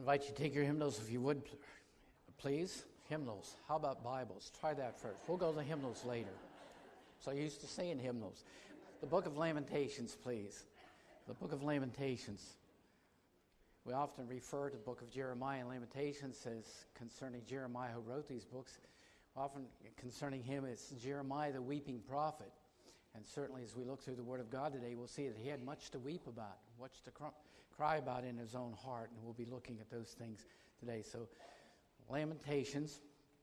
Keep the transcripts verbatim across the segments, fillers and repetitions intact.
invite you to take your hymnals if you would, please. Hymnals. How about Bibles? Try that first. We'll go to hymnals later. So I used to saying hymnals. The Book of Lamentations, please. The Book of Lamentations. We often refer to the Book of Jeremiah and Lamentations as concerning Jeremiah who wrote these books. Often concerning him, it's Jeremiah the weeping prophet. And certainly as we look through the Word of God today, we'll see that he had much to weep about, much to cry. cry about in his own heart, and we'll be looking at those things today. So, Lamentations.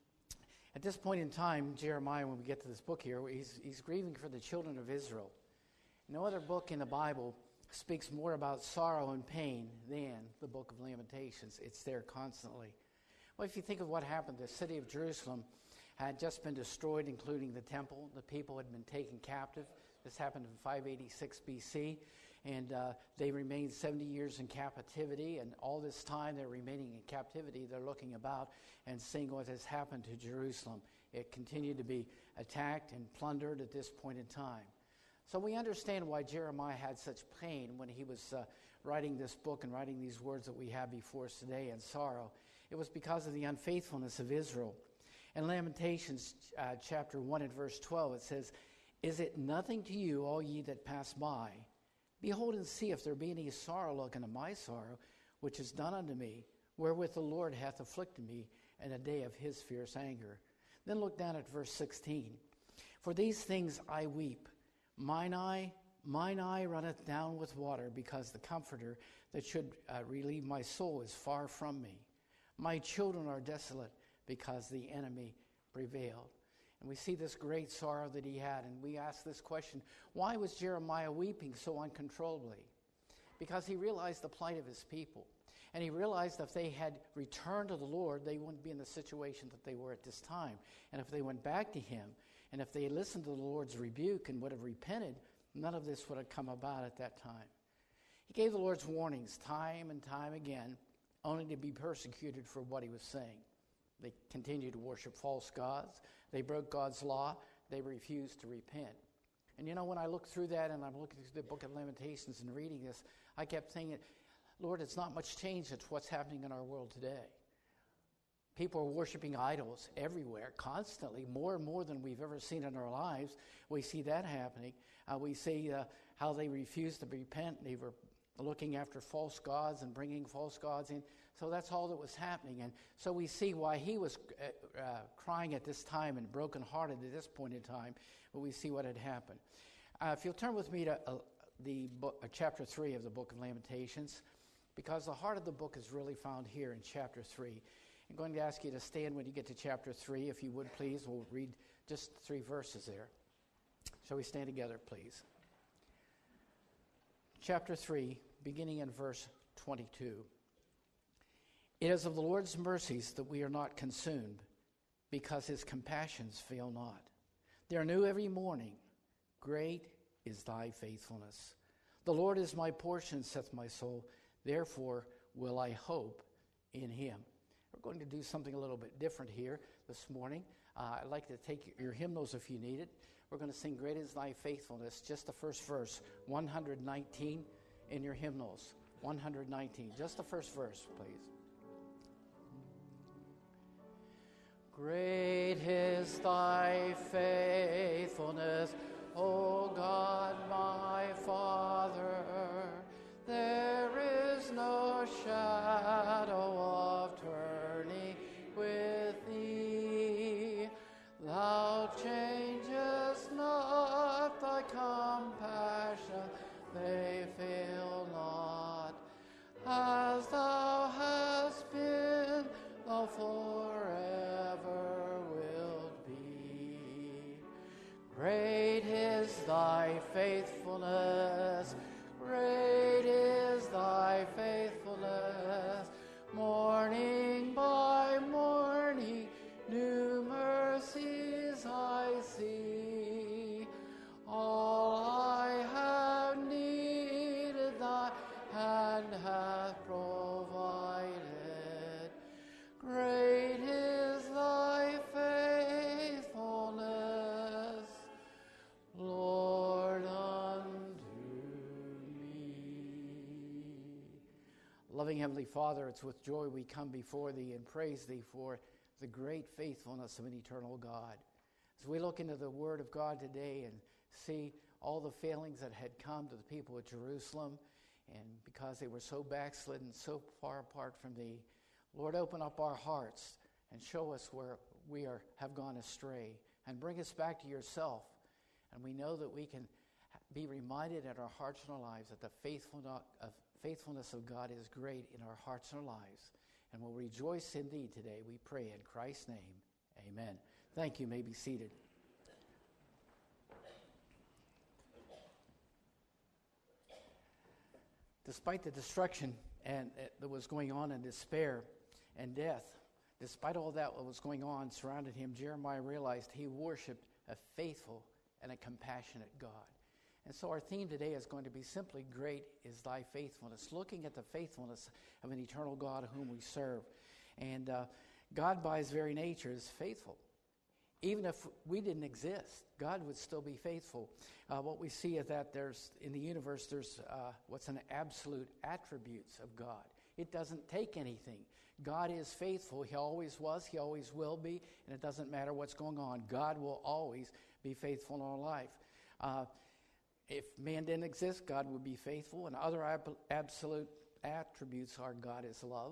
At this point in time, Jeremiah, when we get to this book here, he's, he's grieving for the children of Israel. No other book in the Bible speaks more about sorrow and pain than the book of Lamentations. It's there constantly. Well, if you think of what happened, the city of Jerusalem had just been destroyed, including the temple. The people had been taken captive. This happened in five eighty-six B C, and uh, they remained seventy years in captivity, and all this time they're remaining in captivity, they're looking about and seeing what has happened to Jerusalem. It continued to be attacked and plundered at this point in time. So we understand why Jeremiah had such pain when he was uh, writing this book and writing these words that we have before us today, and sorrow. It was because of the unfaithfulness of Israel. In Lamentations uh, chapter one and verse twelve, it says, "Is it nothing to you, all ye that pass by? Behold and see if there be any sorrow like unto my sorrow, which is done unto me, wherewith the Lord hath afflicted me in a day of his fierce anger." Then look down at verse sixteen. "For these things I weep. Mine eye, mine eye runneth down with water, because the Comforter that should uh, relieve my soul is far from me. My children are desolate, because the enemy prevailed." And we see this great sorrow that he had, and we ask this question, why was Jeremiah weeping so uncontrollably? Because he realized the plight of his people. And he realized if they had returned to the Lord, they wouldn't be in the situation that they were at this time. And if they went back to him, and if they listened to the Lord's rebuke and would have repented, none of this would have come about at that time. He gave the Lord's warnings time and time again, only to be persecuted for what he was saying. They continued to worship false gods. They broke God's law. They refused to repent. And you know, when I look through that and I'm looking through the book of Lamentations and reading this, I kept thinking, Lord, it's not much change. It's what's happening in our world today. People are worshiping idols everywhere, constantly, more and more than we've ever seen in our lives. We see that happening. Uh, we see uh, how they refused to repent. They were looking after false gods and bringing false gods in. So that's all that was happening. And so we see why he was uh, uh, crying at this time and brokenhearted at this point in time, but we see what had happened. Uh, if you'll turn with me to uh, the book, uh, chapter three of the book of Lamentations, because the heart of the book is really found here in chapter three. I'm going to ask you to stand when you get to chapter three, if you would please. We'll read just three verses there. Shall we stand together, please? Chapter three, beginning in verse twenty-two. "It is of the Lord's mercies that we are not consumed, because his compassions fail not. They are new every morning. Great is thy faithfulness. The Lord is my portion, saith my soul. Therefore will I hope in him." We're going to do something a little bit different here this morning. Uh, I'd like to take your hymnals if you need it. We're going to sing "Great is thy faithfulness," just the first verse, one nineteen in your hymnals. one nineteen, just the first verse, please. Great is thy faithfulness, O God my Father. There is no shadow of turning with thee. Thou changest not, thy compassion, they fail not. As thou hast been, thou forever wilt be. Great is thy faithfulness, great is thy faithfulness. Morning by morning, new mercies I see. All I have needed, thy hand hath provided. Great is thy faithfulness, Lord, unto me. Loving Heavenly Father, it's with joy we come before Thee and praise Thee for the great faithfulness of an eternal God. As we look into the Word of God today and see all the failings that had come to the people of Jerusalem, and because they were so backslidden, so far apart from Thee, Lord, open up our hearts and show us where we are have gone astray, and bring us back to Yourself. And we know that we can be reminded in our hearts and our lives that the faithfulness of, faithfulness of God is great in our hearts and our lives. And we'll rejoice in Thee today, we pray in Christ's name. Amen. Thank you. You may be seated. Despite the destruction and uh, that was going on, and despair and death, despite all that what was going on surrounding him, Jeremiah realized he worshiped a faithful and a compassionate God. And so our theme today is going to be simply, great is Thy faithfulness, looking at the faithfulness of an eternal God whom we serve. And uh, God, by His very nature, is faithful. Even if we didn't exist, God would still be faithful. Uh, what we see is that there's in the universe, there's uh, what's an absolute attributes of God. It doesn't take anything. God is faithful. He always was. He always will be. And it doesn't matter what's going on. God will always be faithful in our life. Uh, if man didn't exist, God would be faithful. And other ab- absolute attributes are God is love,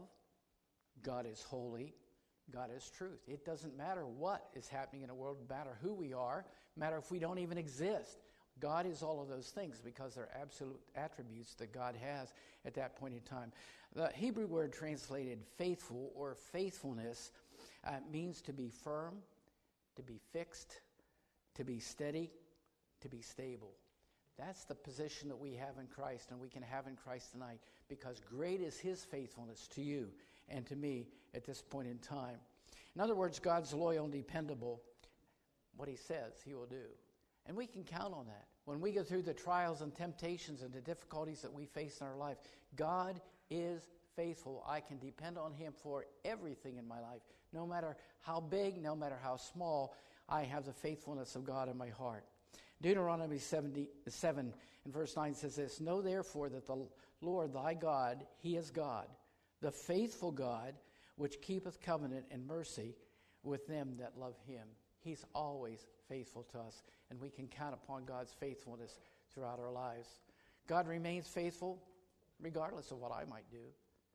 God is holy, God is truth. It doesn't matter what is happening in the world, no matter who we are, no matter if we don't even exist. God is all of those things because they're absolute attributes that God has at that point in time. The Hebrew word translated faithful or faithfulness uh, means to be firm, to be fixed, to be steady, to be stable. That's the position that we have in Christ and we can have in Christ tonight, because great is His faithfulness to you and to me at this point in time. In other words, God's loyal and dependable. What He says, He will do. And we can count on that. When we go through the trials and temptations and the difficulties that we face in our life, God is faithful. I can depend on Him for everything in my life. No matter how big, no matter how small, I have the faithfulness of God in my heart. Deuteronomy seventy-seven and verse nine says this, "Know therefore that the Lord thy God, He is God, the faithful God, which keepeth covenant and mercy with them that love Him." He's always faithful to us, and we can count upon God's faithfulness throughout our lives. God remains faithful regardless of what I might do.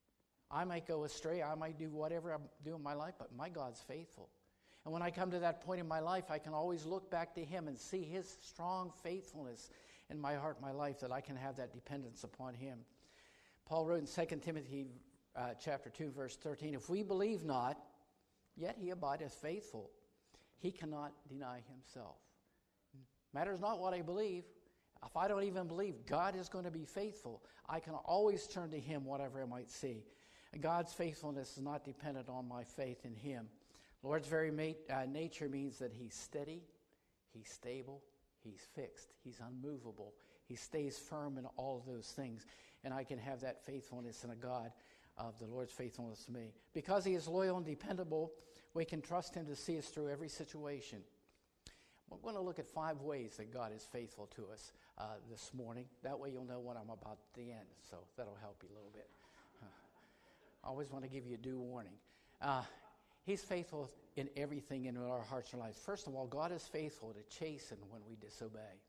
I might go astray, I might do whatever I do in my life, but my God's faithful. And when I come to that point in my life, I can always look back to Him and see His strong faithfulness in my heart, my life, that I can have that dependence upon Him. Paul wrote in Second Timothy uh, chapter two, verse thirteen, "If we believe not, yet He abideth faithful. He cannot deny Himself." Matters not what I believe. If I don't even believe, God is going to be faithful. I can always turn to Him, whatever I might see. And God's faithfulness is not dependent on my faith in Him. The Lord's very mate, uh, nature means that He's steady, He's stable, He's fixed, He's unmovable. He stays firm in all of those things. And I can have that faithfulness in a God of the Lord's faithfulness to me. Because He is loyal and dependable, we can trust Him to see us through every situation. We're going to look at five ways that God is faithful to us uh, this morning. That way you'll know when I'm about at the end, so that'll help you a little bit. Uh, I always want to give you a due warning. Uh, he's faithful in everything in our hearts and lives. First of all, God is faithful to chasten when we disobey.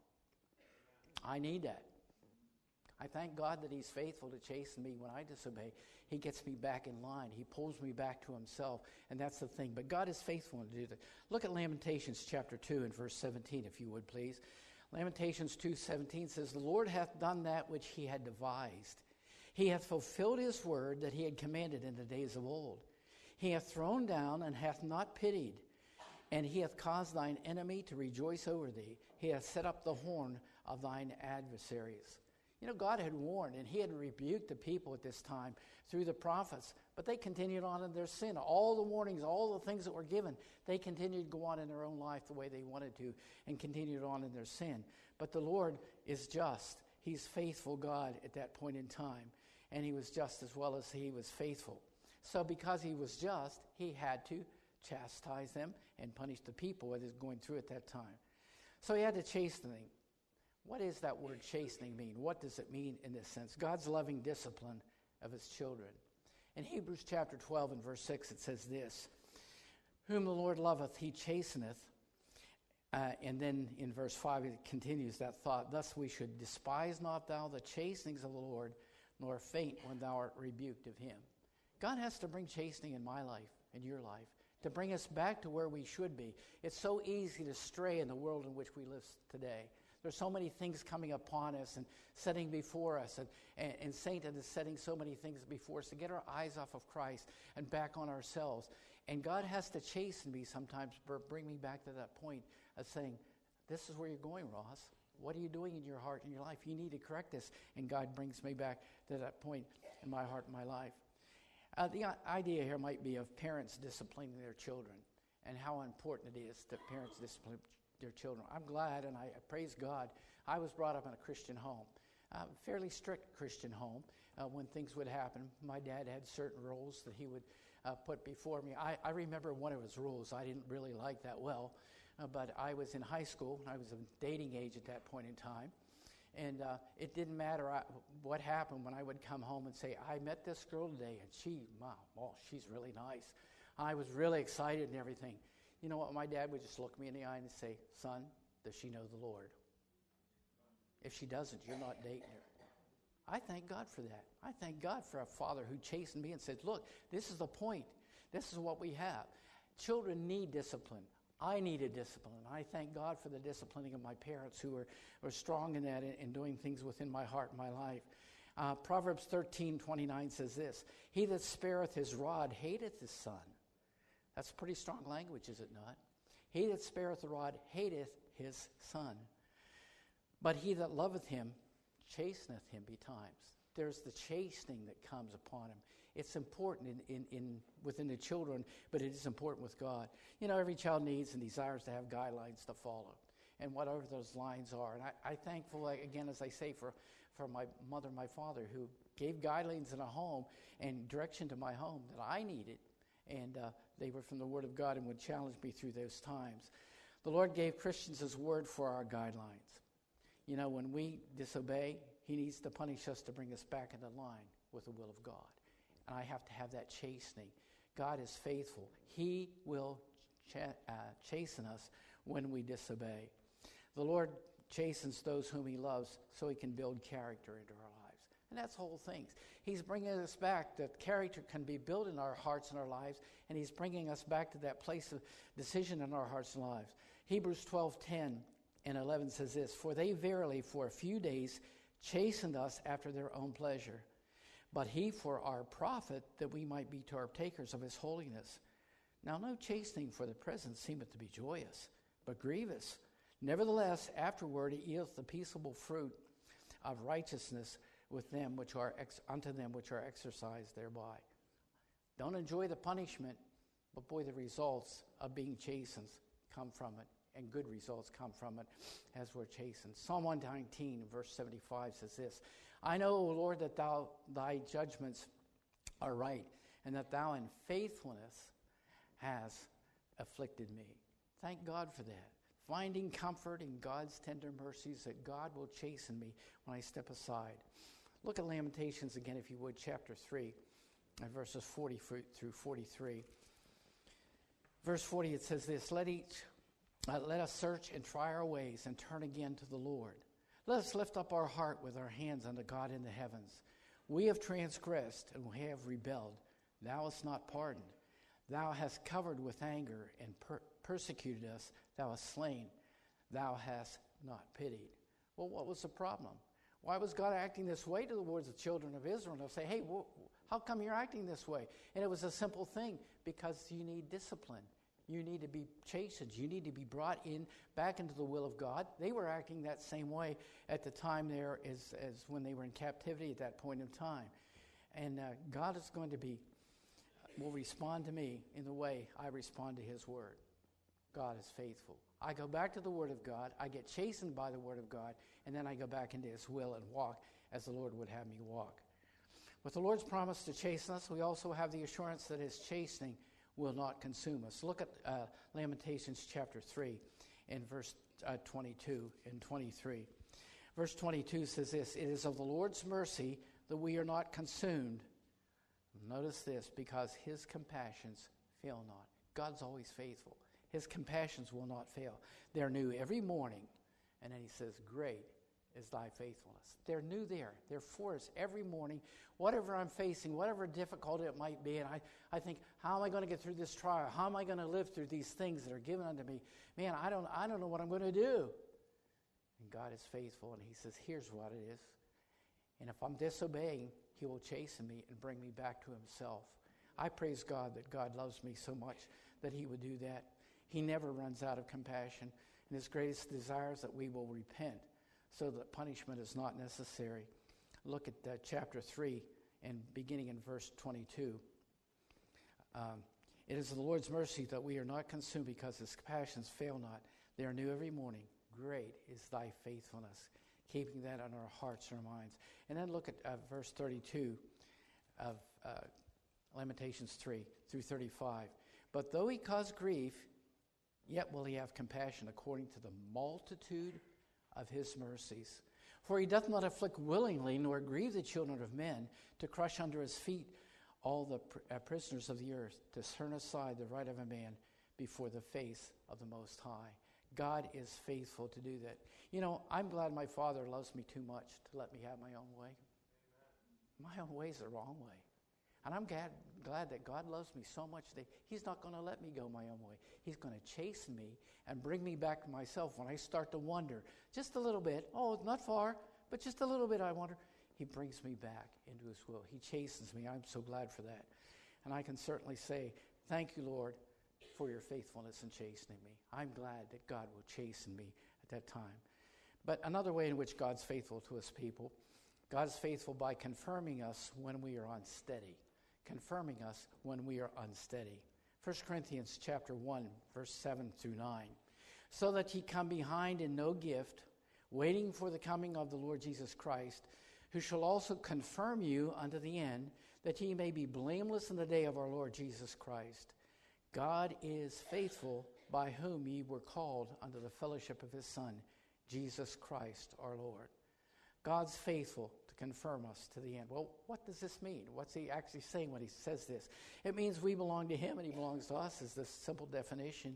I need that. I thank God that He's faithful to chasten me when I disobey. He gets me back in line. He pulls me back to Himself, and that's the thing. But God is faithful to do that. Look at Lamentations chapter two and verse seventeen, if you would, please. Lamentations two seventeen says, "The Lord hath done that which He had devised. He hath fulfilled His word that He had commanded in the days of old. He hath thrown down and hath not pitied, and He hath caused thine enemy to rejoice over thee. He hath set up the horn of thine adversaries." You know, God had warned, and He had rebuked the people at this time through the prophets, but they continued on in their sin. All the warnings, all the things that were given, they continued to go on in their own life the way they wanted to and continued on in their sin. But the Lord is just. He's faithful God at that point in time, and He was just as well as He was faithful. So because He was just, He had to chastise them and punish the people that is going through at that time. So He had to chasten them. What does that word chastening mean? What does it mean in this sense? God's loving discipline of his children. In Hebrews chapter twelve and verse six, it says this, whom the Lord loveth, he chasteneth. Uh, and then in verse five, it continues that thought, thus we should despise not thou the chastenings of the Lord, nor faint when thou art rebuked of him. God has to bring chastening in my life, in your life, to bring us back to where we should be. It's so easy to stray in the world in which we live today. There's so many things coming upon us and setting before us, and, and, and Satan is setting so many things before us to get our eyes off of Christ and back on ourselves. And God has to chasten me sometimes, bring me back to that point of saying, this is where you're going, Ross. What are you doing in your heart and your life? You need to correct this. And God brings me back to that point in my heart and my life. Uh, the idea here might be of parents disciplining their children and how important it is that parents discipline their children. I'm glad and I praise God. I was brought up in a Christian home, a fairly strict Christian home. Uh, when things would happen, my dad had certain rules that he would uh, put before me. I, I remember one of his rules I didn't really like that well, uh, but I was in high school. I was a dating age at that point in time. And uh, it didn't matter I, what happened when I would come home and say, I met this girl today, and she, wow, oh, she's really nice. I was really excited and everything. You know what? My dad would just look me in the eye and say, son, does she know the Lord? If she doesn't, you're not dating her. I thank God for that. I thank God for a father who chastened me and said, look, this is the point. This is what we have. Children need discipline. I needed discipline. I thank God for the disciplining of my parents who were, were strong in that and, and doing things within my heart and my life. Uh, Proverbs thirteen twenty-nine says this, he that spareth his rod hateth his son. That's pretty strong language, is it not? He that spareth the rod hateth his son. But he that loveth him chasteneth him betimes. There's the chastening that comes upon him. It's important in, in, in within the children, but it is important with God. You know, every child needs and desires to have guidelines to follow, and whatever those lines are. And I, I'm thankful, again, as I say, for, for my mother and my father who gave guidelines in a home and direction to my home that I needed. And uh, they were from the Word of God and would challenge me through those times. The Lord gave Christians His Word for our guidelines. You know, when we disobey, He needs to punish us to bring us back into line with the will of God. And I have to have that chastening. God is faithful. He will ch- uh, chasten us when we disobey. The Lord chastens those whom He loves so He can build character into our lives. And that's the whole thing. He's bringing us back that character can be built in our hearts and our lives, and He's bringing us back to that place of decision in our hearts and lives. Hebrews twelve ten and eleven says this, for they verily for a few days chastened us after their own pleasure, but He for our profit, that we might be partakers of His holiness. Now no chastening for the present seemeth to be joyous, but grievous. Nevertheless, afterward it yieldeth the peaceable fruit of righteousness with them which are ex- unto them which are exercised thereby. Don't enjoy the punishment, but boy, the results of being chastened come from it, and good results come from it as we're chastened. Psalm one nineteen, verse seventy-five says this, I know, O Lord, that thou thy judgments are right, and that thou in faithfulness hast afflicted me. Thank God for that. Finding comfort in God's tender mercies, that God will chasten me when I step aside. Look at Lamentations again, if you would, chapter three, verses forty through forty-three. Verse forty, it says this, Let each, uh, let us search and try our ways and turn again to the Lord. Let us lift up our heart with our hands unto God in the heavens. We have transgressed and we have rebelled. Thou hast not pardoned. Thou hast covered with anger and per- persecuted us. Thou hast slain. Thou hast not pitied. Well, what was the problem? Why was God acting this way towards the children of Israel? And they'll say, hey, wh- how come you're acting this way? And it was a simple thing, because you need discipline. You need to be chastened. You need to be brought in back into the will of God. They were acting that same way at the time there as, as when they were in captivity at that point in time. And uh, God is going to be, will respond to me in the way I respond to His Word. God is faithful. I go back to the Word of God. I get chastened by the Word of God. And then I go back into His will and walk as the Lord would have me walk. With the Lord's promise to chasten us, we also have the assurance that His chastening will not consume us. Look at uh, Lamentations chapter three and verse uh, twenty-two and twenty-three. Verse twenty-two says this, It is of the Lord's mercy that we are not consumed, Notice this, because his compassions fail not. God's always faithful. His compassions will not fail. They're new every morning. And then he says, great is thy faithfulness. They're new there. They're for us every morning. Whatever I'm facing, whatever difficulty it might be, and I, I think, how am I going to get through this trial? How am I going to live through these things that are given unto me? Man, I don't, I don't know what I'm going to do. And God is faithful, and he says, here's what it is. And if I'm disobeying, he will chasten me and bring me back to himself. I praise God that God loves me so much that he would do that. He never runs out of compassion, and his greatest desire is that we will repent so that punishment is not necessary. Look at uh, chapter three and beginning in verse twenty-two. Um, it is the Lord's mercy that we are not consumed, because his compassions fail not. They are new every morning. Great is thy faithfulness. Keeping that on our hearts and our minds. And then look at uh, verse thirty-two of uh, Lamentations three through thirty-five. But though he cause grief, yet will he have compassion according to the multitude of his mercies. For he doth not afflict willingly, nor grieve the children of men, to crush under his feet all the pr- uh, prisoners of the earth, to turn aside the right of a man before the face of the Most High. God is faithful to do that. You know, I'm glad my Father loves me too much to let me have my own way. Amen. My own way is the wrong way. And I'm glad, glad that God loves me so much that he's not going to let me go my own way. He's going to chasten me and bring me back to myself when I start to wonder just a little bit. Oh, not far, but just a little bit I wonder. He brings me back into his will. He chastens me. I'm so glad for that. And I can certainly say, thank you, Lord, for your faithfulness in chastening me. I'm glad that God will chasten me at that time. But another way in which God's faithful to his people, God's faithful by confirming us when we are unsteady. Confirming us when we are unsteady. First Corinthians chapter one, verse seven through nine. So that ye come behind in no gift, waiting for the coming of the Lord Jesus Christ, who shall also confirm you unto the end, that ye may be blameless in the day of our Lord Jesus Christ. God is faithful, by whom ye were called unto the fellowship of his Son, Jesus Christ our Lord. God's faithful to confirm us to the end. Well, what does this mean? What's he actually saying when he says this? It means we belong to him and he belongs to us, is this simple definition.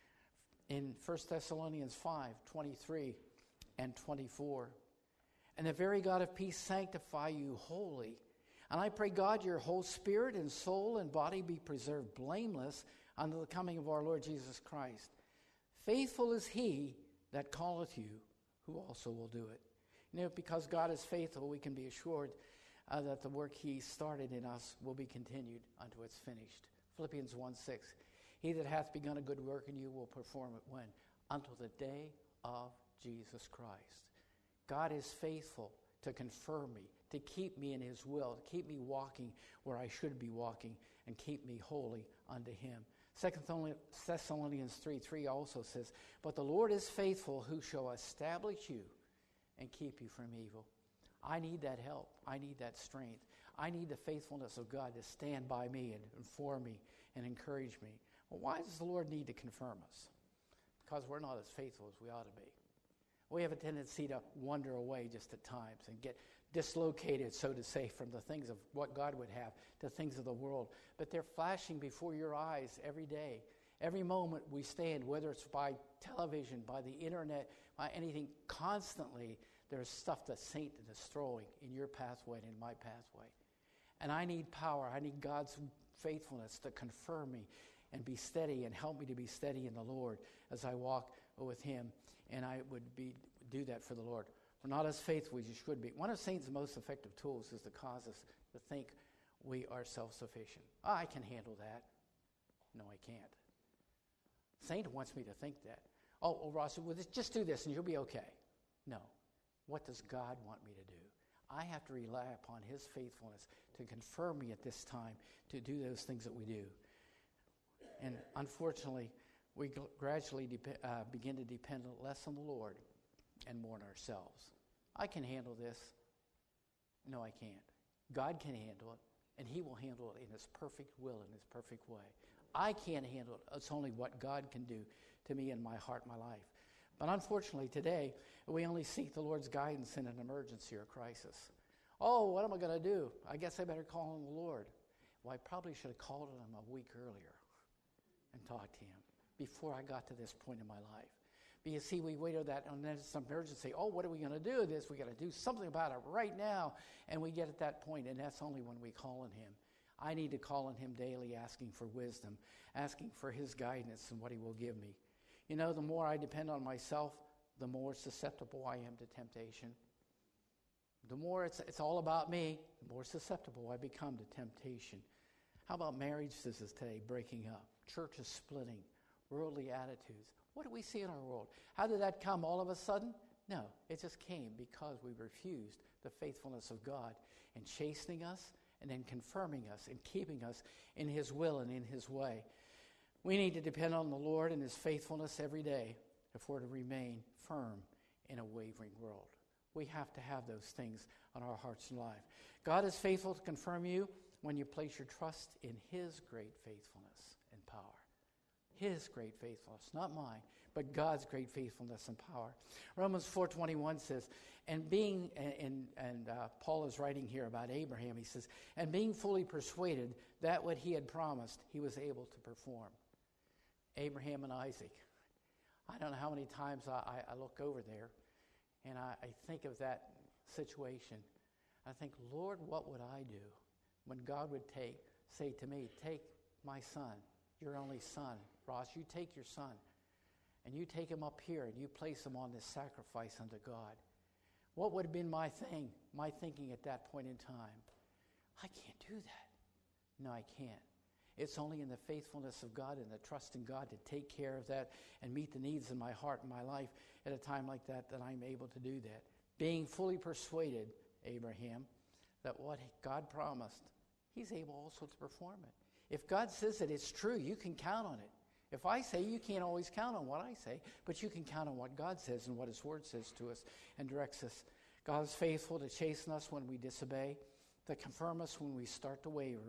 In First Thessalonians five, twenty-three and twenty-four. And the very God of peace sanctify you wholly. And I pray God your whole spirit and soul and body be preserved blameless unto the coming of our Lord Jesus Christ. Faithful is he that calleth you, who also will do it. You know, because God is faithful, we can be assured uh, that the work he started in us will be continued until it's finished. Philippians one six. He that hath begun a good work in you will perform it when? Until the day of Jesus Christ. God is faithful to confirm me, to keep me in his will, to keep me walking where I should be walking, and keep me holy unto him. Second Thessalonians three three also says, but the Lord is faithful, who shall establish you and keep you from evil. I need that help. I need that strength. I need the faithfulness of God to stand by me and inform me and encourage me. Well, why does the Lord need to confirm us? Because we're not as faithful as we ought to be. We have a tendency to wander away just at times and get dislocated, so to say, from the things of what God would have to things of the world. But they're flashing before your eyes every day. Every moment we stand, whether it's by television, by the internet, by anything, constantly there's stuff that Satan is throwing in your pathway and in my pathway. And I need power. I need God's faithfulness to confirm me and be steady and help me to be steady in the Lord as I walk with him. And I would be do that for the Lord. We're not as faithful as you should be. One of Satan's most effective tools is to cause us to think we are self-sufficient. Oh, I can handle that. No, I can't. Satan wants me to think that. Oh, well, Ross, well, just do this and you'll be okay. No. What does God want me to do? I have to rely upon his faithfulness to confirm me at this time to do those things that we do. And unfortunately, we gradually de- uh, begin to depend less on the Lord and more on ourselves. I can handle this. No, I can't. God can handle it, and he will handle it in his perfect will and his perfect way. I can't handle it. It's only what God can do to me in my heart, my life. But unfortunately, today, we only seek the Lord's guidance in an emergency or crisis. Oh, what am I going to do? I guess I better call on the Lord. Well, I probably should have called him a week earlier and talked to him before I got to this point in my life. But you see, we wait on that, and then it's an emergency. Oh, what are we going to do with this? We got to do something about it right now. And we get at that point, and that's only when we call on him. I need to call on him daily, asking for wisdom, asking for his guidance and what he will give me. You know, the more I depend on myself, the more susceptible I am to temptation. The more it's, it's all about me, the more susceptible I become to temptation. How about marriages today breaking up, churches splitting, worldly attitudes? What do we see in our world? How did that come all of a sudden? No, it just came because we refused the faithfulness of God in chastening us and then confirming us and keeping us in his will and in his way. We need to depend on the Lord and his faithfulness every day if we're to remain firm in a wavering world. We have to have those things on our hearts and life. God is faithful to confirm you when you place your trust in his great faithfulness and power. His great faithfulness, not mine, but God's great faithfulness and power. Romans four twenty-one says, and being, and, and uh, Paul is writing here about Abraham, he says, and being fully persuaded that what he had promised, he was able to perform. Abraham and Isaac. I don't know how many times I, I look over there and I, I think of that situation. I think, Lord, what would I do when God would take, say to me, take my son, your only son, Ross, you take your son, and you take him up here, and you place him on this sacrifice unto God. What would have been my thing, my thinking at that point in time? I can't do that. No, I can't. It's only in the faithfulness of God and the trust in God to take care of that and meet the needs in my heart and my life at a time like that, that I'm able to do that. Being fully persuaded, Abraham, that what God promised, he's able also to perform it. If God says that it's true, you can count on it. If I say, you can't always count on what I say, but you can count on what God says and what his word says to us and directs us. God is faithful to chasten us when we disobey, to confirm us when we start to waver.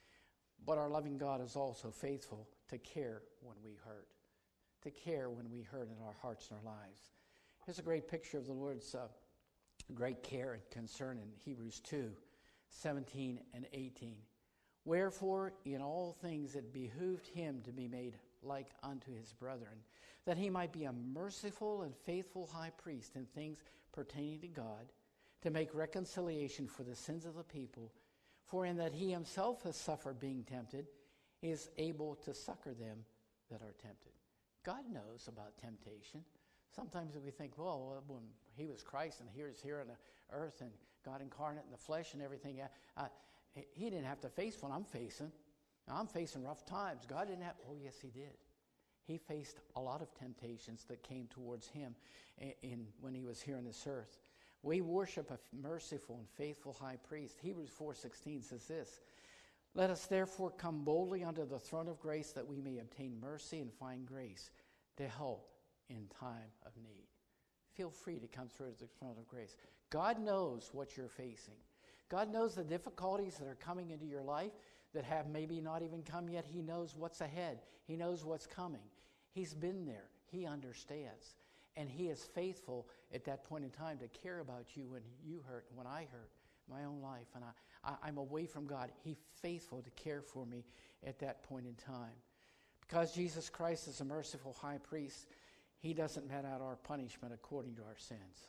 But our loving God is also faithful to care when we hurt, to care when we hurt in our hearts and our lives. Here's a great picture of the Lord's uh, great care and concern in Hebrews two, seventeen and eighteen. Wherefore, in all things it behooved him to be made like unto his brethren, that he might be a merciful and faithful high priest in things pertaining to God, to make reconciliation for the sins of the people. For in that he himself has suffered being tempted, he is able to succor them that are tempted. God knows about temptation. Sometimes we think, well, when he was Christ and he was here on the earth and God incarnate in the flesh and everything, uh, he didn't have to face what I'm facing. Now, I'm facing rough times. God didn't have, oh yes, he did. He faced a lot of temptations that came towards him in, in when he was here on this earth. We worship a merciful and faithful high priest. Hebrews four sixteen says this, let us therefore come boldly unto the throne of grace that we may obtain mercy and find grace to help in time of need. Feel free to come through to the throne of grace. God knows what you're facing. God knows the difficulties that are coming into your life that have maybe not even come yet. He knows what's ahead. He knows what's coming. He's been there. He understands. And he is faithful at that point in time to care about you when you hurt, when I hurt, my own life. And I, I, I'm away from God. He's faithful to care for me at that point in time. Because Jesus Christ is a merciful high priest, he doesn't met out our punishment according to our sins.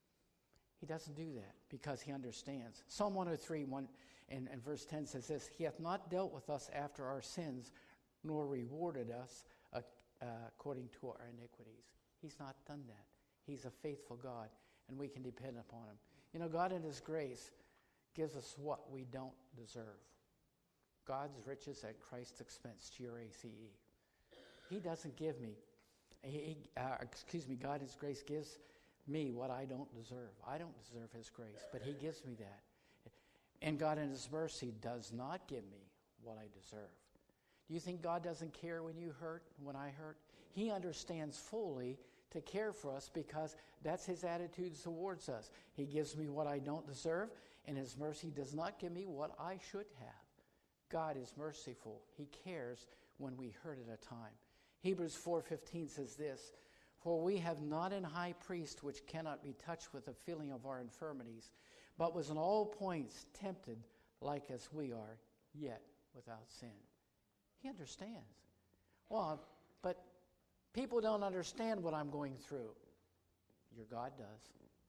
He doesn't do that because he understands. Psalm one oh three, one and, and verse ten says this, he hath not dealt with us after our sins, nor rewarded us uh, uh, according to our iniquities. He's not done that. He's a faithful God, and we can depend upon him. You know, God in his grace gives us what we don't deserve. God's riches at Christ's expense, G R A C E. He doesn't give me, he, uh, excuse me, God in his grace gives me what I don't deserve. I don't deserve his grace, but he gives me that. And God in his mercy does not give me what I deserve. Do you think God doesn't care when you hurt, when I hurt? He understands fully to care for us because that's his attitude towards us. He gives me what I don't deserve, and his mercy does not give me what I should have. God is merciful. He cares when we hurt at a time. Hebrews four fifteen says this, for we have not an high priest which cannot be touched with the feeling of our infirmities, but was in all points tempted like as we are, yet without sin. He understands. Well, but people don't understand what I'm going through. Your God does.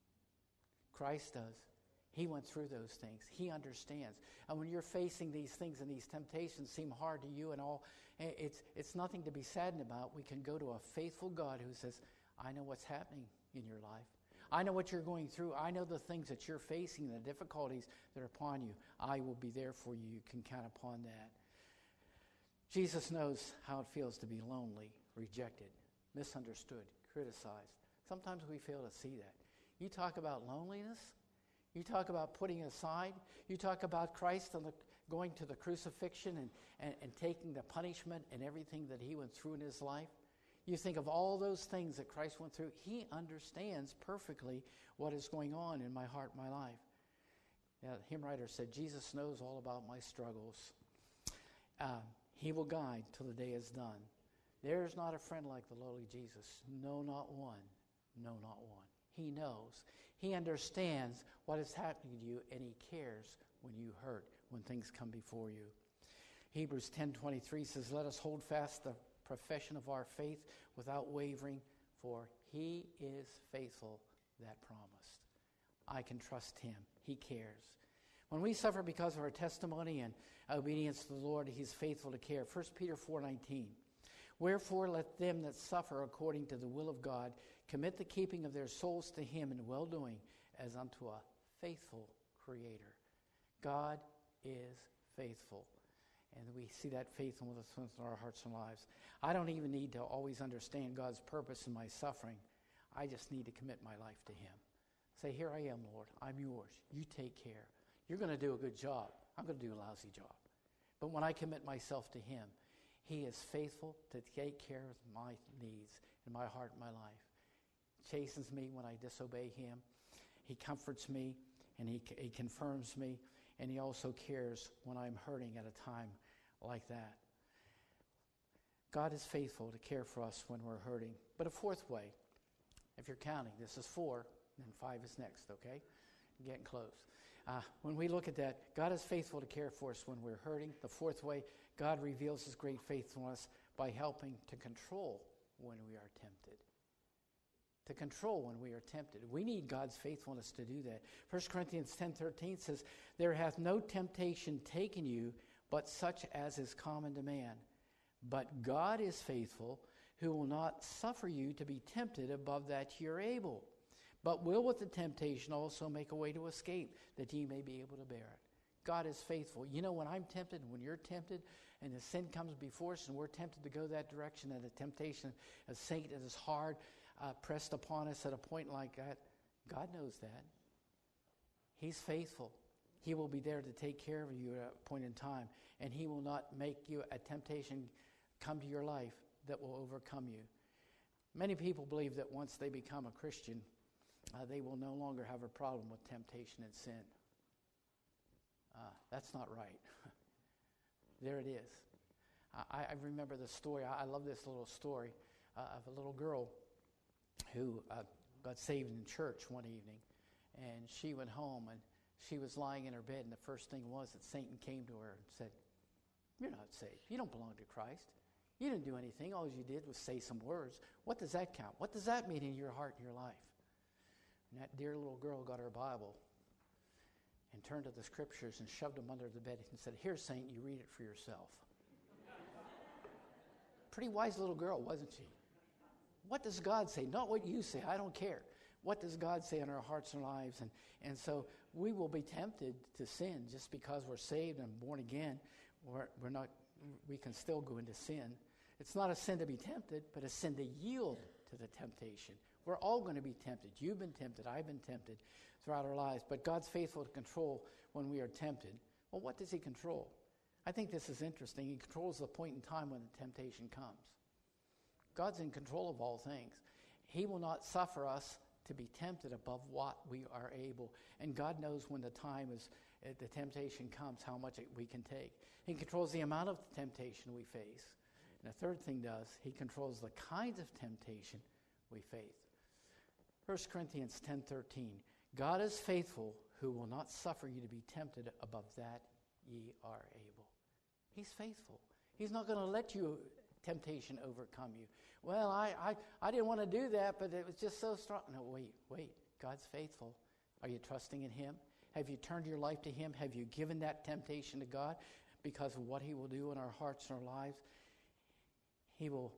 Christ does. He went through those things. He understands. And when you're facing these things and these temptations seem hard to you and all, it's, it's nothing to be saddened about. We can go to a faithful God who says, I know what's happening in your life. I know what you're going through. I know the things that you're facing, the difficulties that are upon you. I will be there for you. You can count upon that. Jesus knows how it feels to be lonely, rejected, misunderstood, criticized. Sometimes we fail to see that. You talk about loneliness. You talk about putting aside. You talk about Christ on the, going to the crucifixion and, and, and taking the punishment and everything that he went through in his life. You think of all those things that Christ went through. He understands perfectly what is going on in my heart, my life. Now, the hymn writer said, Jesus knows all about my struggles. Uh, he will guide till the day is done. There's not a friend like the lowly Jesus. No, not one. No, not one. He knows. He understands what is happening to you, and he cares when you hurt, when things come before you. Hebrews ten twenty-three says, let us hold fast the profession of our faith without wavering, for he is faithful that promised. I can trust him. He cares. When we suffer because of our testimony and obedience to the Lord, he's faithful to care. First Peter four nineteen. Wherefore let them that suffer according to the will of God commit the keeping of their souls to him in well-doing as unto a faithful Creator. God is faithful. And we see that faithfulness in our hearts and lives. I don't even need to always understand God's purpose in my suffering. I just need to commit my life to him. Say, here I am, Lord. I'm yours. You take care. You're going to do a good job. I'm going to do a lousy job. But when I commit myself to him, he is faithful to take care of my needs in my heart and my life. Chastens me when I disobey him. He comforts me, and he, he confirms me, and he also cares when I'm hurting at a time like that. God is faithful to care for us when we're hurting. But a fourth way, if you're counting, this is four, and five is next, okay? I'm getting close. Uh, when we look at that, God is faithful to care for us when we're hurting. The fourth way, God reveals his great faithfulness by helping to control when we are tempted. To control when we are tempted. We need God's faithfulness to do that. First Corinthians ten thirteen says, there hath no temptation taken you, but such as is common to man. But God is faithful, who will not suffer you to be tempted above that ye are able, but will with the temptation also make a way to escape, that ye may be able to bear it. God is faithful. You know, when I'm tempted, when you're tempted, and the sin comes before us, and we're tempted to go that direction, and the temptation of Satan is hard, uh, pressed upon us at a point like that, God knows that. He's faithful. He will be there to take care of you at a point in time, and he will not make you a temptation come to your life that will overcome you. Many people believe that once they become a Christian, uh, they will no longer have a problem with temptation and sin. Uh, that's not right. There it is. I, I remember the story. I, I love this little story uh, of a little girl who uh, got saved in church one evening. And she went home, and she was lying in her bed, and the first thing was that Satan came to her and said, you're not saved. You don't belong to Christ. You didn't do anything. All you did was say some words. What does that count? What does that mean in your heart and your life? And that dear little girl got her Bible and turned to the scriptures and shoved them under the bed and said, here, Saint, you read it for yourself. Pretty wise little girl, wasn't she? What does God say? Not what you say. I don't care. What does God say in our hearts and lives? And, and so we will be tempted to sin just because we're saved and born again. We're, we're not, we can still go into sin. It's not a sin to be tempted, but a sin to yield to the temptation. We're all going to be tempted. You've been tempted. I've been tempted throughout our lives. But God's faithful to control when we are tempted. Well, what does he control? I think this is interesting. He controls the point in time when the temptation comes. God's in control of all things. He will not suffer us to be tempted above what we are able. And God knows when the time is, uh, the temptation comes, how much it, we can take. He controls the amount of temptation we face. And the third thing does, he controls the kinds of temptation we face. First Corinthians ten thirteen. God is faithful, who will not suffer you to be tempted above that ye are able. He's faithful. He's not going to let you temptation overcome you. Well, I, I, I didn't want to do that, but it was just so strong. No, wait, wait. God's faithful. Are you trusting in him? Have you turned your life to him? Have you given that temptation to God because of what he will do in our hearts and our lives? He will,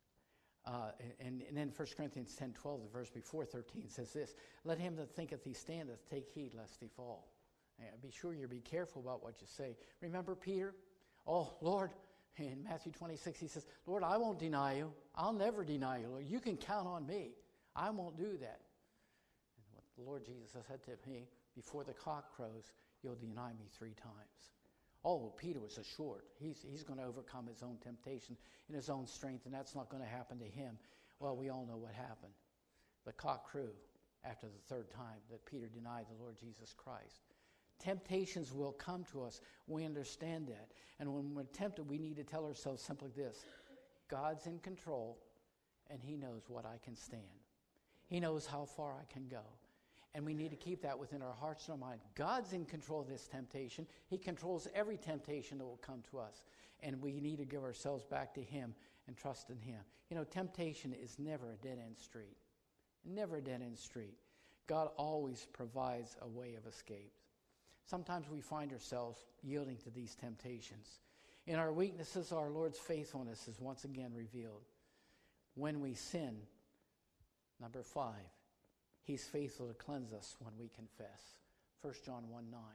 uh, and, and then First Corinthians ten twelve, the verse before thirteen, says this, let him that thinketh he standeth take heed lest he fall. And be sure you be careful about what you say. Remember Peter? Oh, Lord, in Matthew twenty-six, he says, Lord, I won't deny you. I'll never deny you, Lord. You can count on me. I won't do that. And what the Lord Jesus said to me, before the cock crows, you'll deny me three times. Oh, Peter was assured. He's, he's going to overcome his own temptation in his own strength, and that's not going to happen to him. Well, we all know what happened. The cock crew after the third time that Peter denied the Lord Jesus Christ. Temptations will come to us. We understand that. And when we're tempted, we need to tell ourselves simply this. God's in control, and he knows what I can stand. He knows how far I can go. And we need to keep that within our hearts and our mind. God's in control of this temptation. He controls every temptation that will come to us. And we need to give ourselves back to him and trust in him. You know, temptation is never a dead-end street. Never a dead-end street. God always provides a way of escape. Sometimes we find ourselves yielding to these temptations. In our weaknesses, our Lord's faithfulness is once again revealed. When we sin, number five, he's faithful to cleanse us when we confess. First John one nine.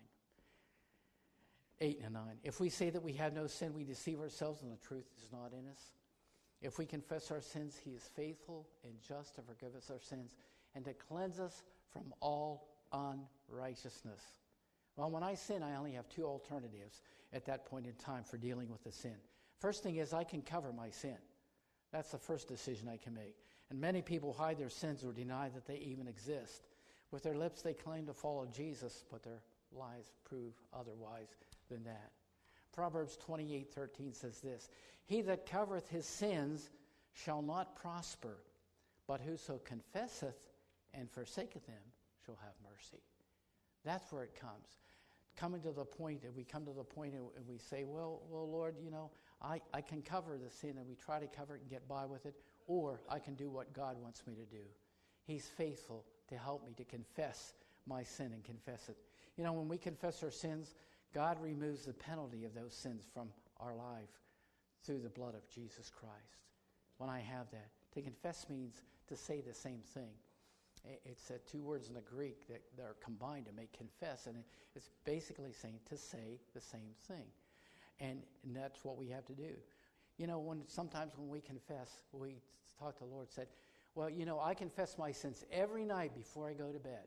eight and nine. If we say that we have no sin, we deceive ourselves and the truth is not in us. If we confess our sins, he is faithful and just to forgive us our sins and to cleanse us from all unrighteousness. Well, when I sin, I only have two alternatives at that point in time for dealing with the sin. First thing is I can cover my sin. That's the first decision I can make. And many people hide their sins or deny that they even exist. With their lips, they claim to follow Jesus, but their lives prove otherwise than that. Proverbs twenty-eight thirteen says this, he that covereth his sins shall not prosper, but whoso confesseth and forsaketh them shall have mercy. That's where it comes. Coming to the point, and we come to the point and we say, well, well, Lord, you know, I, I can cover the sin, and we try to cover it and get by with it, or I can do what God wants me to do. He's faithful to help me to confess my sin and confess it. You know, when we confess our sins, God removes the penalty of those sins from our life through the blood of Jesus Christ. When I have that, to confess means to say the same thing. It's uh, two words in the Greek that, that are combined to make confess, and it, it's basically saying to say the same thing. And, and that's what we have to do. You know, when sometimes when we confess, we talk to the Lord, said, well, you know, I confess my sins every night before I go to bed.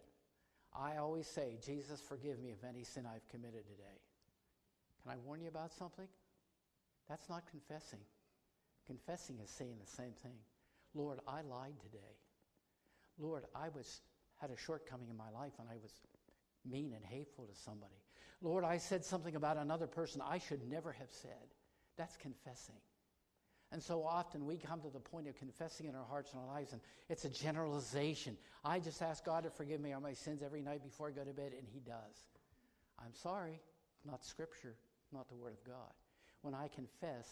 I always say, Jesus, forgive me of any sin I've committed today. Can I warn you about something? That's not confessing. Confessing is saying the same thing. Lord, I lied today. Lord, I was had a shortcoming in my life and I was mean and hateful to somebody. Lord, I said something about another person I should never have said. That's confessing. And so often we come to the point of confessing in our hearts and our lives, and it's a generalization. I just ask God to forgive me of my sins every night before I go to bed, and he does. I'm sorry, not Scripture, not the Word of God. When I confess,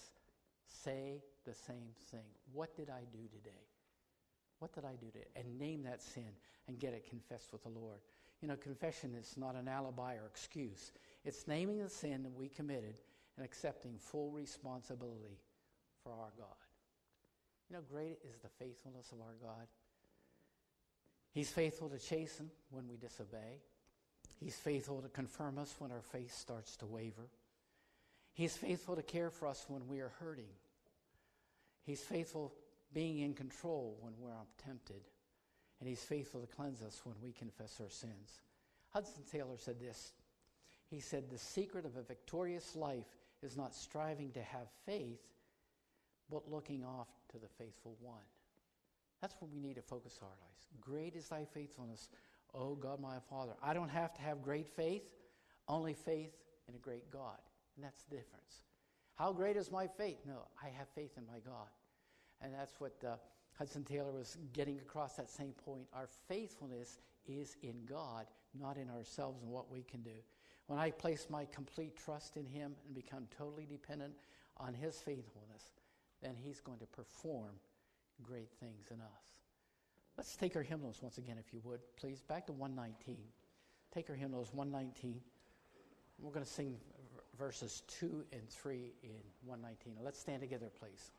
say the same thing. What did I do today? What did I do today? And name that sin and get it confessed with the Lord. You know, confession is not an alibi or excuse. It's naming the sin that we committed and accepting full responsibility for our God. You know, great is the faithfulness of our God. He's faithful to chasten when we disobey. He's faithful to confirm us when our faith starts to waver. He's faithful to care for us when we are hurting. He's faithful being in control when we're tempted. And he's faithful to cleanse us when we confess our sins. Hudson Taylor said this. He said, the secret of a victorious life is not striving to have faith, but looking off to the faithful one. That's what we need to focus our lives. Great is thy faithfulness, O God my Father. I don't have to have great faith, only faith in a great God. And that's the difference. How great is my faith? No, I have faith in my God. And that's what uh, Hudson Taylor was getting across, that same point. Our faithfulness is in God, not in ourselves and what we can do. when I place my complete trust in him and become totally dependent on his faithfulness, then he's going to perform great things in us. Let's take our hymnals once again, if you would, please. Back to one nineteen. Take our hymnals, one nineteen. We're going to sing verses two and three in one nineteen. Let's stand together, please.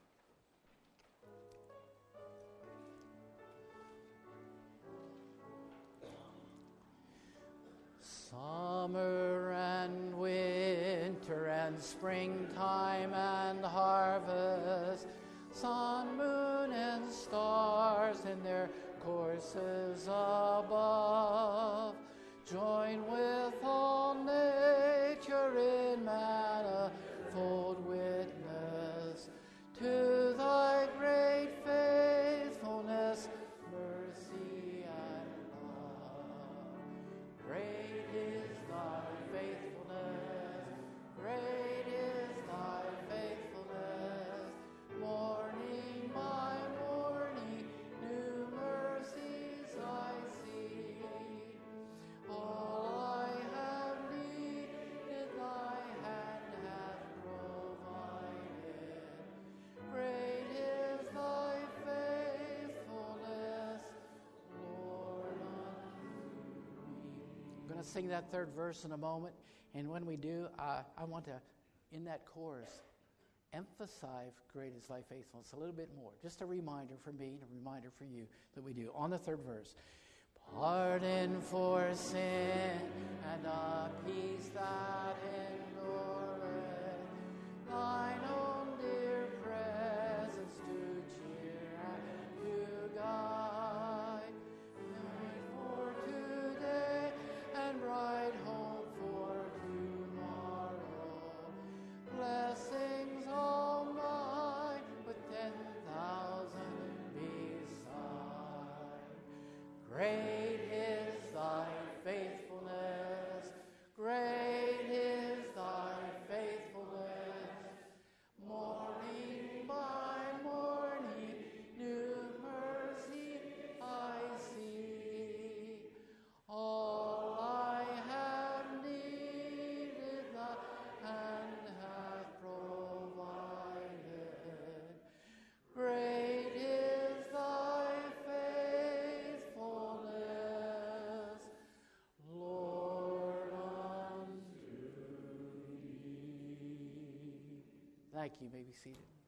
Summer and winter and springtime and harvest, sun, moon, and stars in their courses above, join with all nature in manifold witness to thy great faithfulness, mercy, and love. Great is thy faithfulness, great is thy faithfulness. Morning by morning, new mercies I see. All I have needed, thy hand hath provided. Great is thy faithfulness, Lord, unto me. I'm going to sing that third verse in a moment, and when we do, uh, I want to, in that chorus, emphasize great is thy faithfulness a little bit more. Just a reminder for me, a reminder for you that we do. On the third verse, pardon for sin and a peace that endureth, thine own dear presence to cheer and to guide, night for today and bright hope for tomorrow. Blessings all mine with ten thousand beside. Great is thy faithfulness, great is thy faithfulness. Morning by morning, new mercy I see. All I have needed, thy hand hath provided. Great is thy faithfulness, Lord, unto me. Thank you. You may be seated.